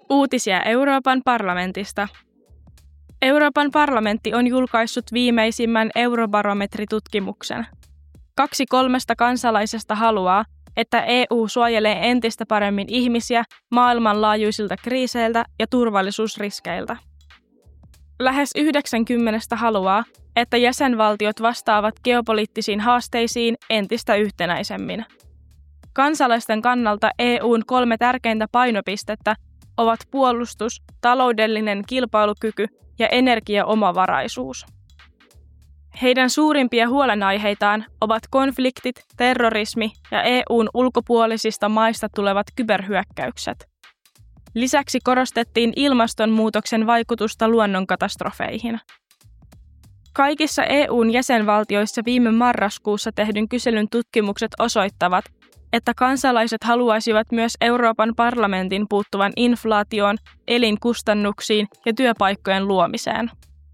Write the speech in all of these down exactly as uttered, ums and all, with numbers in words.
Uutisia Euroopan parlamentista. Euroopan parlamentti on julkaissut viimeisimmän Eurobarometritutkimuksen. Kaksi kolmesta kansalaisesta haluaa, että E U suojelee entistä paremmin ihmisiä maailmanlaajuisilta kriiseiltä ja turvallisuusriskeiltä. Lähes yhdeksänkymmentä haluaa, että jäsenvaltiot vastaavat geopoliittisiin haasteisiin entistä yhtenäisemmin. Kansalaisten kannalta E U:n kolme tärkeintä painopistettä ovat puolustus, taloudellinen kilpailukyky ja energiaomavaraisuus. Heidän suurimpia huolenaiheitaan ovat konfliktit, terrorismi ja E U:n ulkopuolisista maista tulevat kyberhyökkäykset. Lisäksi korostettiin ilmastonmuutoksen vaikutusta luonnonkatastrofeihin. Kaikissa E U:n jäsenvaltioissa viime marraskuussa tehdyn kyselyn tutkimukset osoittavat, että kansalaiset haluaisivat myös Euroopan parlamentin puuttuvan inflaatioon, elinkustannuksiin ja työpaikkojen luomiseen.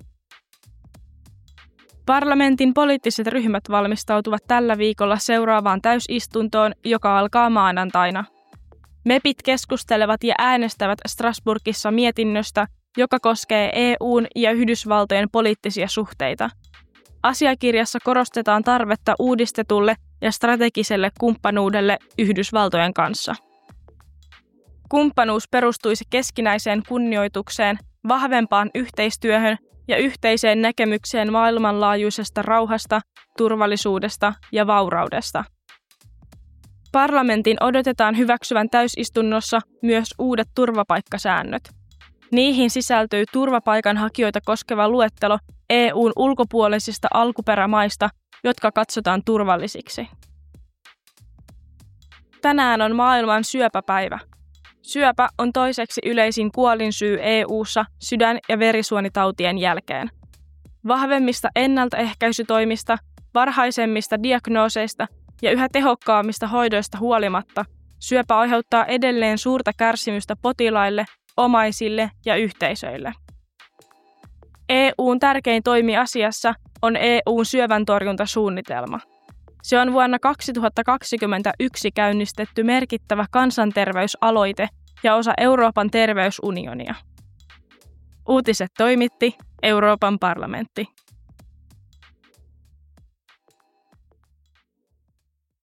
Parlamentin poliittiset ryhmät valmistautuvat tällä viikolla seuraavaan täysistuntoon, joka alkaa maanantaina. MEPit keskustelevat ja äänestävät Strasbourgissa mietinnöstä, joka koskee E U:n ja Yhdysvaltojen poliittisia suhteita. Asiakirjassa korostetaan tarvetta uudistetulle ja strategiselle kumppanuudelle Yhdysvaltojen kanssa. Kumppanuus perustuisi keskinäiseen kunnioitukseen, vahvempaan yhteistyöhön ja yhteiseen näkemykseen maailmanlaajuisesta rauhasta, turvallisuudesta ja vauraudesta. Parlamentin odotetaan hyväksyvän täysistunnossa myös uudet turvapaikkasäännöt. Niihin sisältyy turvapaikanhakijoita koskeva luettelo E U:n ulkopuolisista alkuperämaista, jotka katsotaan turvallisiksi. Tänään on maailman syöpäpäivä. Syöpä on toiseksi yleisin kuolinsyy E U:ssa sydän- ja verisuonitautien jälkeen. Vahvemmista ennaltaehkäisytoimista, varhaisemmista diagnooseista ja yhä tehokkaammista hoidoista huolimatta syöpä aiheuttaa edelleen suurta kärsimystä potilaille, omaisille ja yhteisöille. E U:n tärkein toimi asiassa on E U:n syöväntorjuntasuunnitelma. Se on vuonna kaksituhattakaksikymmentäyksi käynnistetty merkittävä kansanterveysaloite ja osa Euroopan terveysunionia. Uutiset toimitti Euroopan parlamentti.